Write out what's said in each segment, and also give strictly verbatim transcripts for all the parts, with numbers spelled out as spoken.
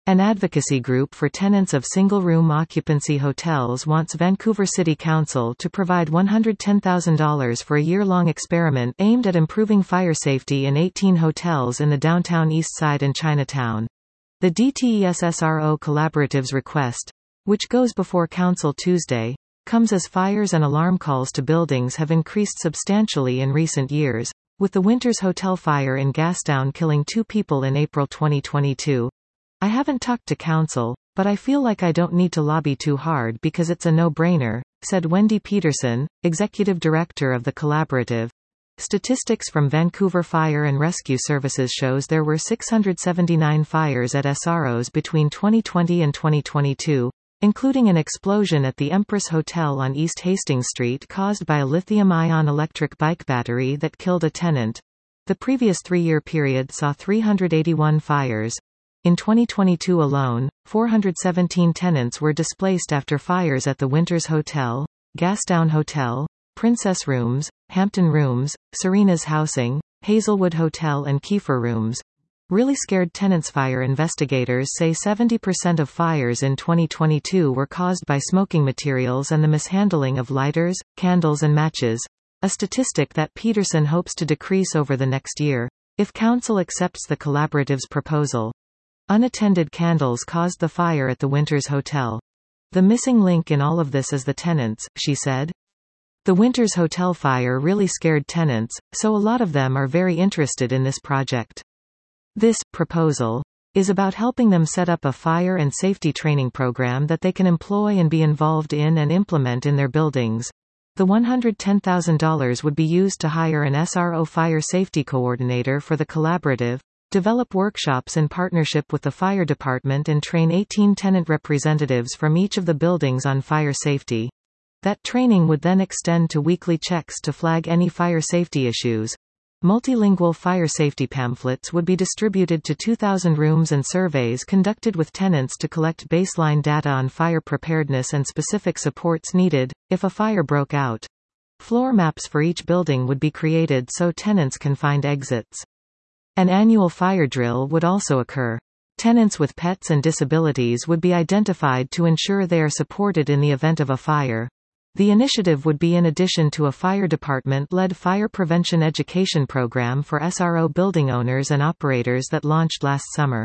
An advocacy group for tenants of single-room occupancy hotels wants Vancouver City Council to provide one hundred ten thousand dollars for a year-long experiment aimed at improving fire safety in eighteen hotels in the downtown East Side and Chinatown. The D T E S S R O Collaborative's request, which goes before Council Tuesday, comes as fires and alarm calls to buildings have increased substantially in recent years, with the Winters Hotel fire in Gastown killing two people in April twenty twenty-two. I haven't talked to Council, but I feel like I don't need to lobby too hard because it's a no-brainer, said Wendy Peterson, executive director of the collaborative. Statistics from Vancouver Fire and Rescue Services shows there were six hundred seventy-nine fires at S R Os between twenty twenty and twenty twenty-two, including an explosion at the Empress Hotel on East Hastings Street caused by a lithium-ion electric bike battery that killed a tenant. The previous three-year period saw three hundred eighty-one fires. In twenty twenty-two alone, four hundred seventeen tenants were displaced after fires at the Winters Hotel, Gastown Hotel, Princess Rooms, Hampton Rooms, Serena's Housing, Hazelwood Hotel and Kiefer Rooms. Really Scared Tenants. Fire investigators say seventy percent of fires in twenty twenty-two were caused by smoking materials and the mishandling of lighters, candles and matches, a statistic that Peterson hopes to decrease over the next year, if Council accepts the collaborative's proposal. Unattended candles caused the fire at the Winters Hotel. The missing link in all of this is the tenants, she said. The Winters Hotel fire really scared tenants, so a lot of them are very interested in this project. This proposal is about helping them set up a fire and safety training program that they can employ and be involved in and implement in their buildings. The one hundred ten thousand dollars would be used to hire an S R O fire safety coordinator for the collaborative, develop workshops in partnership with the fire department and train eighteen tenant representatives from each of the buildings on fire safety. That training would then extend to weekly checks to flag any fire safety issues. Multilingual fire safety pamphlets would be distributed to two thousand rooms and surveys conducted with tenants to collect baseline data on fire preparedness and specific supports needed, if a fire broke out. Floor maps for each building would be created so tenants can find exits. An annual fire drill would also occur. Tenants with pets and disabilities would be identified to ensure they are supported in the event of a fire. The initiative would be in addition to a fire department-led fire prevention education program for S R O building owners and operators that launched last summer.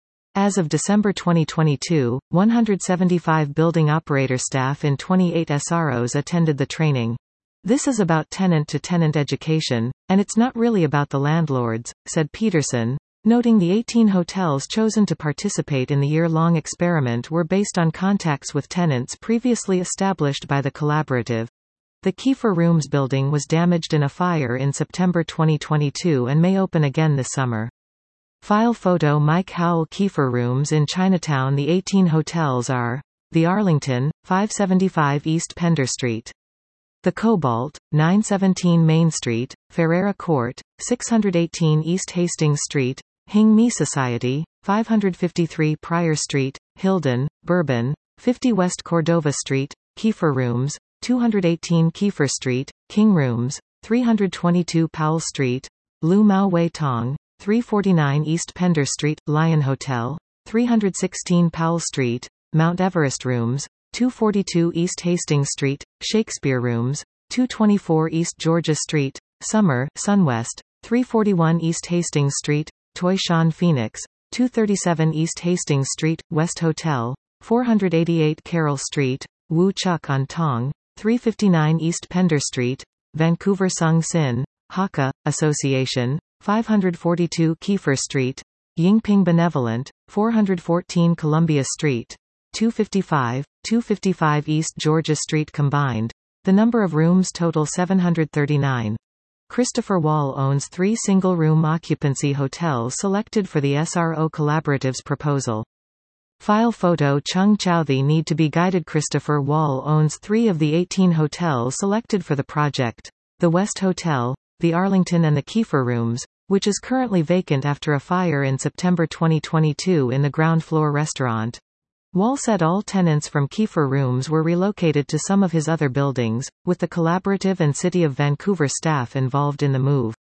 As of December twenty twenty-two, one hundred seventy-five building operator staff in twenty-eight S R Os attended the training. This is about tenant-to-tenant education, and it's not really about the landlords, said Peterson, noting the eighteen hotels chosen to participate in the year-long experiment were based on contacts with tenants previously established by the collaborative. The Kiefer Rooms building was damaged in a fire in September twenty twenty-two and may open again this summer. File photo Mike Howell. Kiefer Rooms in Chinatown. The eighteen hotels are: the Arlington, five seventy-five East Pender Street; the Cobalt, nine seventeen Main Street; Ferreira Court, six eighteen East Hastings Street; Hing Mi Society, five fifty-three Prior Street; Hilden, Bourbon, fifty West Cordova Street; Kiefer Rooms, two eighteen Kiefer Street; King Rooms, three twenty-two Powell Street; Lu Mao Wei Tong, three forty-nine East Pender Street; Lion Hotel, three sixteen Powell Street; Mount Everest Rooms, two forty-two East Hastings Street; Shakespeare Rooms, two twenty-four East Georgia Street; Summer, Sunwest, three forty-one East Hastings Street; Toi Shan Phoenix, two thirty-seven East Hastings Street; West Hotel, four eighty-eight Carroll Street; Wu Chuk on Tong, three fifty-nine East Pender Street; Vancouver Sung Sin, Hakka, Association, five forty-two Kiefer Street; Yingping Benevolent, four fourteen Columbia Street; two fifty-five, two fifty-five East Georgia Street. Combined, the number of rooms total seven hundred thirty-nine. Christopher Wall owns three single-room occupancy hotels selected for the S R O Collaborative's proposal. File photo Chung Chao. The need to be guided. Christopher Wall owns three of the eighteen hotels selected for the project: the West Hotel, the Arlington and the Kiefer Rooms, which is currently vacant after a fire in September twenty twenty-two in the ground floor restaurant. Wall said all tenants from Kiefer Rooms were relocated to some of his other buildings, with the collaborative and City of Vancouver staff involved in the move.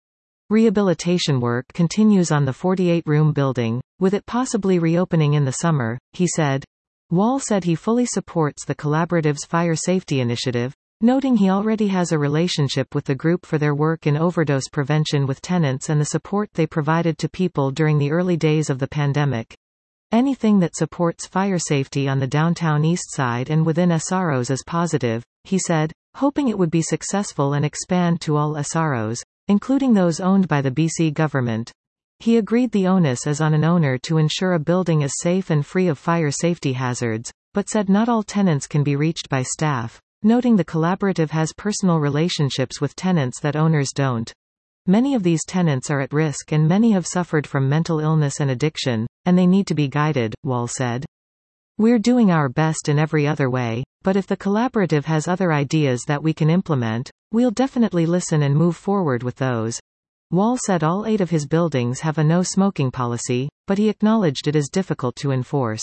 Rehabilitation work continues on the forty-eight room building, with it possibly reopening in the summer, he said. Wall said he fully supports the collaborative's fire safety initiative, noting he already has a relationship with the group for their work in overdose prevention with tenants and the support they provided to people during the early days of the pandemic. Anything that supports fire safety on the downtown east side and within S R Os is positive, he said, hoping it would be successful and expand to all S R Os, including those owned by the B C government. He agreed the onus is on an owner to ensure a building is safe and free of fire safety hazards, but said not all tenants can be reached by staff, noting the collaborative has personal relationships with tenants that owners don't. Many of these tenants are at risk and many have suffered from mental illness and addiction, and they need to be guided, Wall said. We're doing our best in every other way, but if the collaborative has other ideas that we can implement, we'll definitely listen and move forward with those. Wall said all eight of his buildings have a no-smoking policy, but he acknowledged it is difficult to enforce.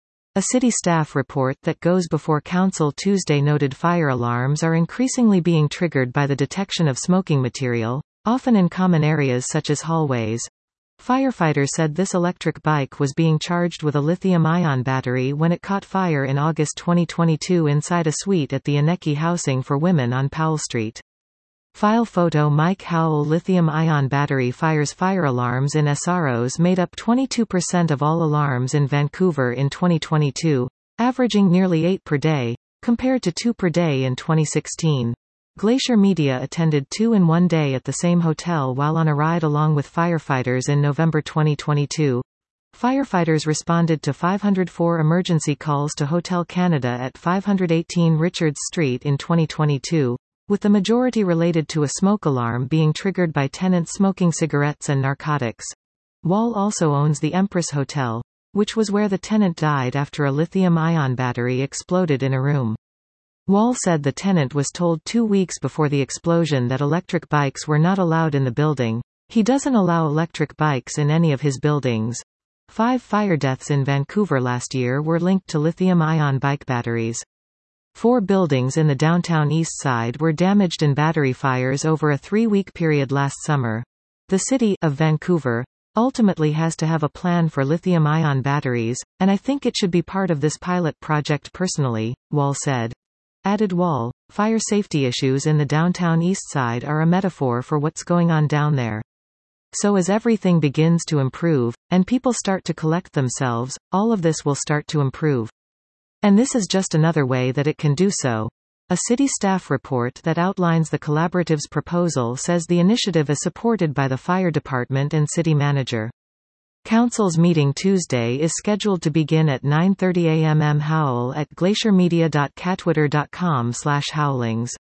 A city staff report that goes before council Tuesday noted fire alarms are increasingly being triggered by the detection of smoking material, often in common areas such as hallways. Firefighters said this electric bike was being charged with a lithium-ion battery when it caught fire in August twenty twenty-two inside a suite at the Aneki Housing for Women on Powell Street. File photo Mike Howell lithium-ion battery fires. Fire alarms in S R Os made up twenty-two percent of all alarms in Vancouver in twenty twenty-two, averaging nearly eight per day, compared to two per day in twenty sixteen. Glacier Media attended two in one day at the same hotel while on a ride along with firefighters in November twenty twenty-two. Firefighters responded to five hundred four emergency calls to Hotel Canada at five eighteen Richards Street in twenty twenty-two, with the majority related to a smoke alarm being triggered by tenants smoking cigarettes and narcotics. Wall also owns the Empress Hotel, which was where the tenant died after a lithium-ion battery exploded in a room. Wall said the tenant was told two weeks before the explosion that electric bikes were not allowed in the building. He doesn't allow electric bikes in any of his buildings. Five fire deaths in Vancouver last year were linked to lithium-ion bike batteries. Four buildings in the downtown east side were damaged in battery fires over a three-week period last summer. The city of Vancouver ultimately has to have a plan for lithium-ion batteries, and I think it should be part of this pilot project personally, Wall said. Added Wall, fire safety issues in the downtown east side are a metaphor for what's going on down there. So as everything begins to improve, and people start to collect themselves, all of this will start to improve. And this is just another way that it can do so. A city staff report that outlines the collaborative's proposal says the initiative is supported by the fire department and city manager. Council's meeting Tuesday is scheduled to begin at nine thirty a m M Howell at glaciermedia dot catwitter dot com slash howlings.